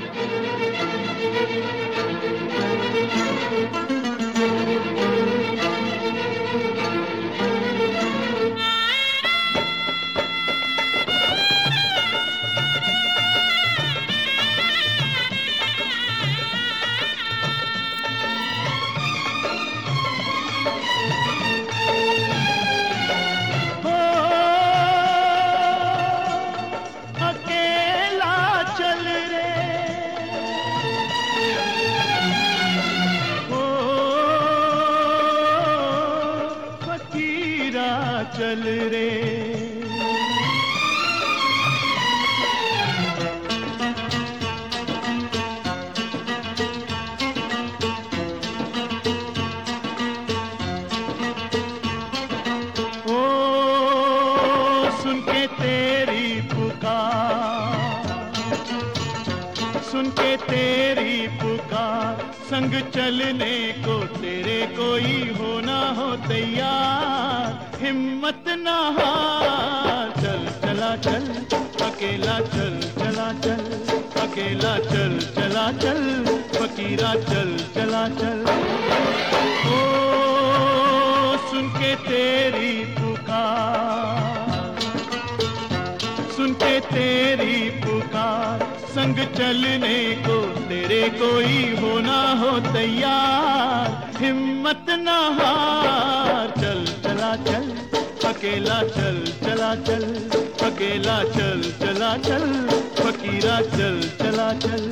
चल रे। ओ सुन के तेरी पुकार, सुन के तेरी पुकार, संग चलने को तेरे कोई हो ना हो तैयार। हिम्मत ना हार, चल चला चल, अकेला चल चला चल, अकेला चल चला चल, फकीरा चल चला चल। ओ सुन के तेरी पुकार, सुन के तेरी पुकार, संग चलने को तेरे कोई हो ना हो तैयार। हिम्मत ना हार, चल चला चल, अकेला चल चला चल, अकेला चल चला चल, फकीरा चल चला चल।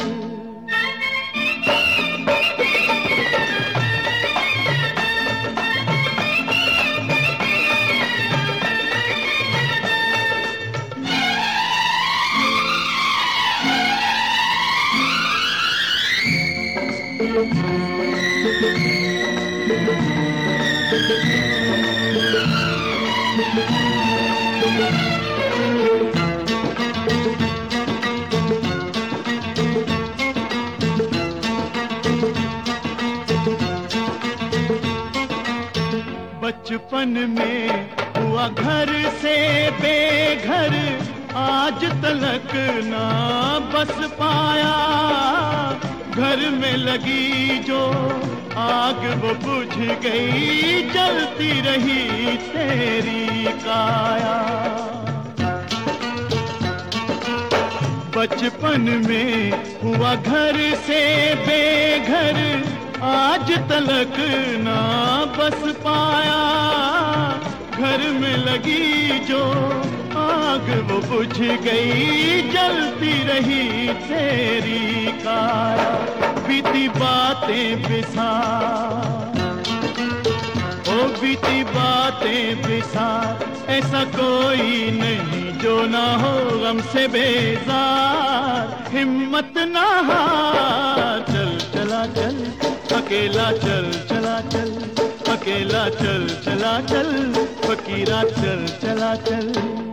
बचपन में हुआ घर से बेघर, आज तलक ना बस पाया। घर में लगी जो आग वो बुझ गई, जलती रही तेरी काया। बचपन में हुआ घर से बेघर, आज तलक ना बस पाया। घर में लगी जो आग वो बुझ गई, जलती रही तेरी काया। बीती बातें बिसार, ओ बीती बातें बिसार, ऐसा कोई नहीं जो ना हो गम से बेजार। हिम्मत ना हार, चल चला चल, अकेला चल चला चल, अकेला चल चला चल, फकीरा चल चला चल।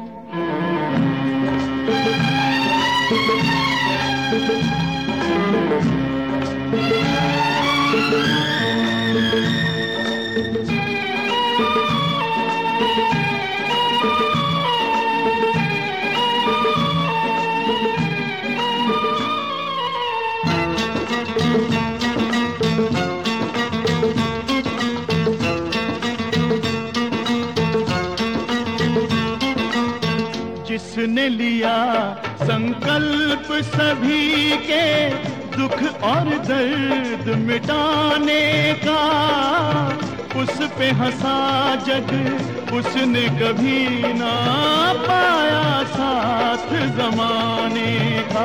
जिसने लिया संकल्प सभी के दुख और दर्द मिटाने का, उस पे हंसा जग उसने कभी ना पाया साथ जमाने का।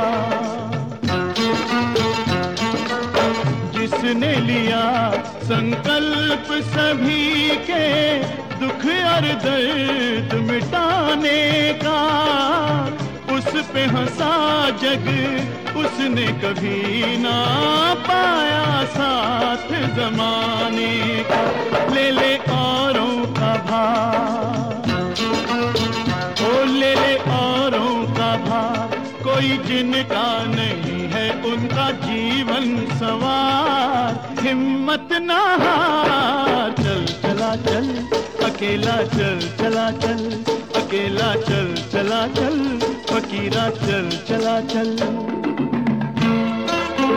जिसने लिया संकल्प सभी के दुख और दर्द मिटाने का, उस पे हंसा जग उसने कभी ना पाया साथ जमाने का। ले ले औरों का भार, ओ ले ले औरों का भार, कोई जिनका नहीं है उनका जीवन सवार। हिम्मत ना हार, चल चला चल, अकेला चल चला चल, अकेला चल चला चल, फकीरा चल चला चल।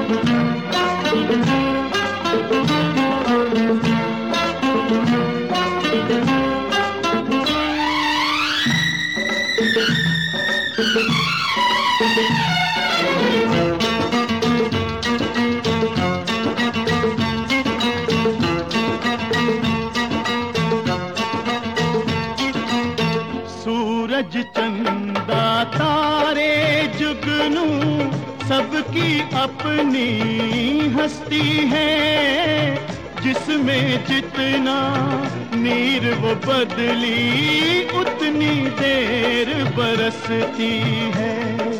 सूरज चंदा तारे जुगनू सबकी अपनी हस्ती है, जिसमें जितना नीर वो बदली उतनी देर बरसती है।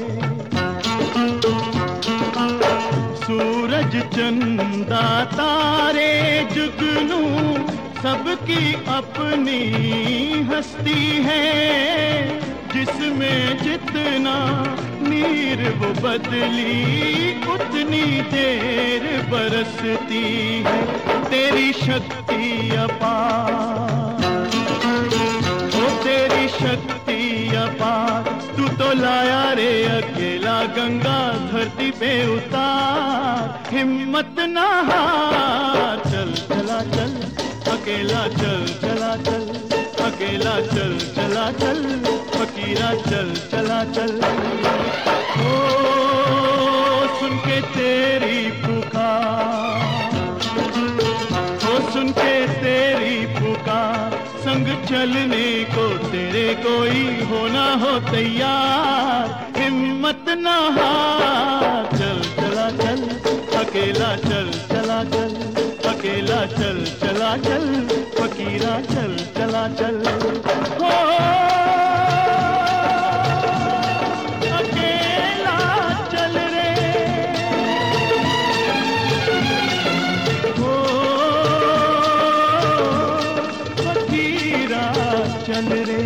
सूरज चंदा तारे जुगनू सबकी अपनी हस्ती है, जिसमें जितना नीर वो बदली उतनी देर बरसती है। तेरी शक्ति अपार, ओ तेरी शक्ति अपार, तू तो लाया रे अकेला गंगा धरती पे उतार। हिम्मत ना हार, चल चला चल अकेला, चल चला चल अकेला, चल चला चल फकीरा, चल चला चल। ओ सुन के तेरी पुकार, ओ सुन के तेरी पुकार, संग चलने को तेरे कोई हो ना हो तैयार। हिम्मत ना हार, चल चला चल अकेला, चल चला चल अकेला, चल चला चल फकीरा, चल चला चल। हो अकेला चल रे, हो फकीरा चल रे।